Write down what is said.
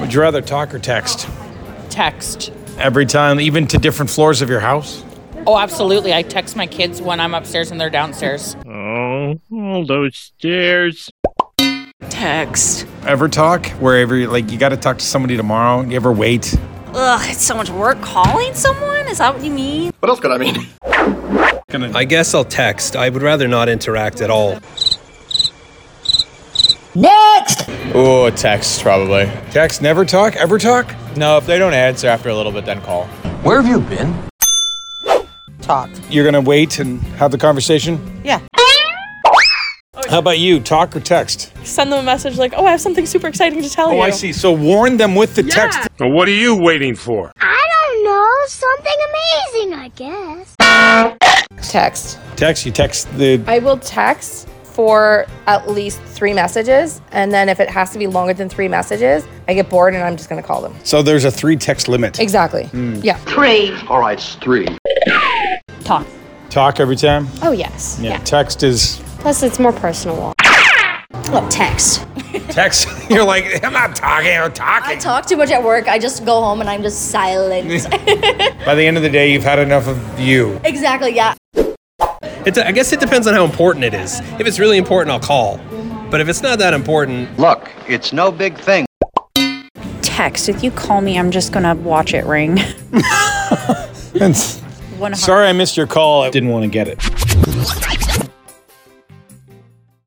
Would you rather talk or text? Text. Every time, even to different floors of your house? Oh, absolutely. I text my kids when I'm upstairs and they're downstairs. Oh, all those stairs. Text. Ever talk? Wherever, like, you got to talk to somebody tomorrow. You ever wait? Ugh, it's so much work calling someone? Is that what you mean? What else could I mean? I guess I'll text. I would rather not interact at all. Next! Ooh, text, probably. Text, never talk? Ever talk? No, if they don't answer after a little bit, then call. Where have you been? Talk. You're going to wait and have the conversation? Yeah. How about you? Talk or text? Send them a message like, oh, I have something super exciting to tell you. Oh, I see. So warn them with the text. So what are you waiting for? I don't know. Something amazing, I guess. Text. Text, you text the... I will text for at least 3 messages, and then if it has to be longer than 3 messages, I get bored and I'm just going to call them. So there's a 3 text limit. Exactly. Yeah. 3. All right, it's 3. Talk. Talk every time? Oh, yes. Yeah. Text is... Plus, it's more personal. Oh, text. Text? You're like, I'm not talking, I'm talking. I talk too much at work. I just go home and I'm just silent. By the end of the day, you've had enough of you. Exactly, yeah. I guess it depends on how important it is. If it's really important, I'll call. But if it's not that important... Look, it's no big thing. Text. If you call me, I'm just gonna watch it ring. Sorry I missed your call. I didn't want to get it.